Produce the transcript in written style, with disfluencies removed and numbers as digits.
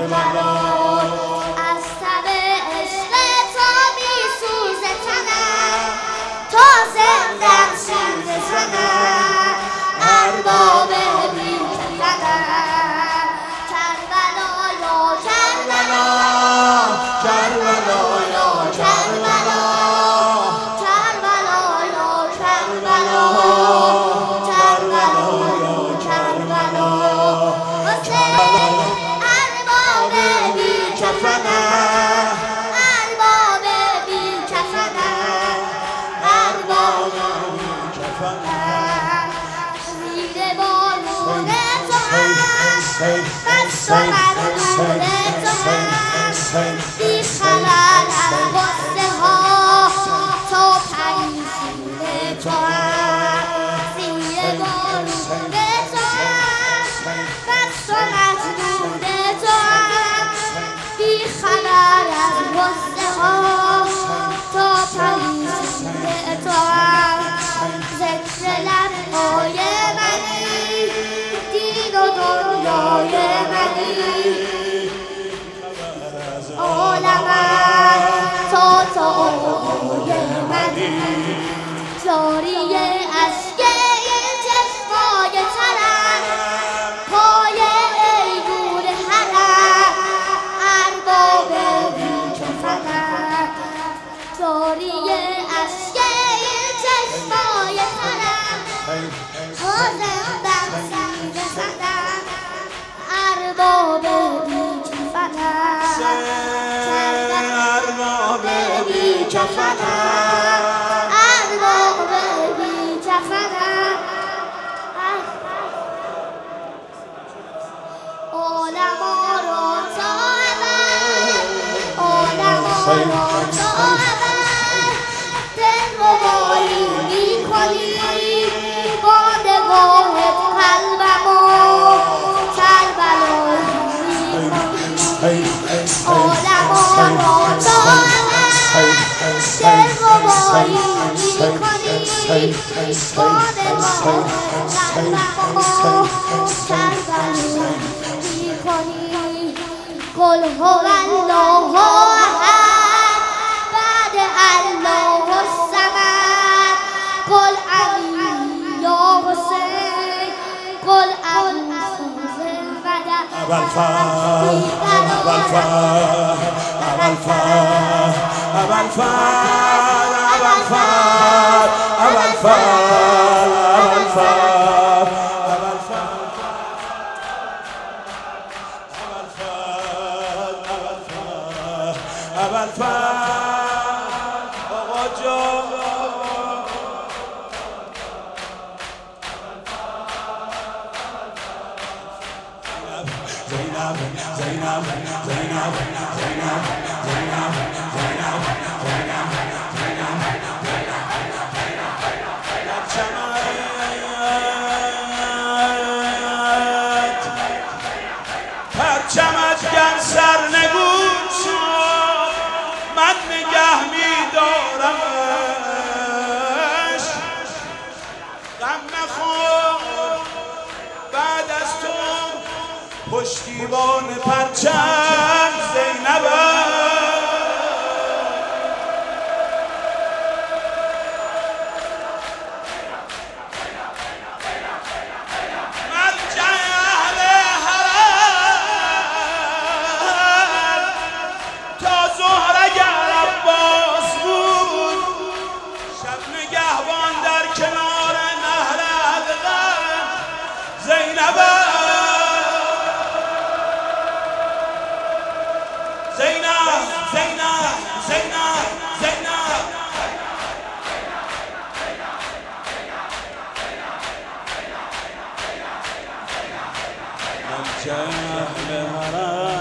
کربلا از تب عشق تو میسوزه تنم تا زندم سینه زنم ارباب بی کفنم کربلا یا کربلا کربلا یا کربلا کربلا یا کربلا کربلا یا کربلا ارباب بی کفنم ارباب بی کفنم ارباب بی کفنم زیر بارون تو هم بست و مردون تو هم بی خبر از غصه ها تا پریشون تو هم زیر بارون تو هم بست و مردون تو هم بی خبر از غصه ها تا پریشون تو هم ذکر لبهای منی دین و دنیای منی عالمم تا آقای منی جاری اشک این چشمای ترم پای ایوون حرم ارباب بی کفنم جاری اشک این چشمای ترم تا زندم سینه زنم ارباب بی کفنم ارباب بی کفنم ارباب بی کفنم عالما رو تا ابد عالما رو تا ابد دلربایی میکنی با نگاهت قلبمو کربلایی میکنی عالما رو تا ابد دلربایی میکنی با نگاهت قلبمو کربلایی میکنی قل هو الله احد بعد الله الصمد قل علی یا حسین قل ابو فاضل مدد ابوالفضل ابوالفضل ابوالفضل ابوالفضل ابوالفضل آقا جان زینب زینب زینب زینب زینب زینب پرچمت گر سر نگون شد من نگه می‌دارمش غم نخور بعد از تو پشتیبان پرچم زینبم اهل حرم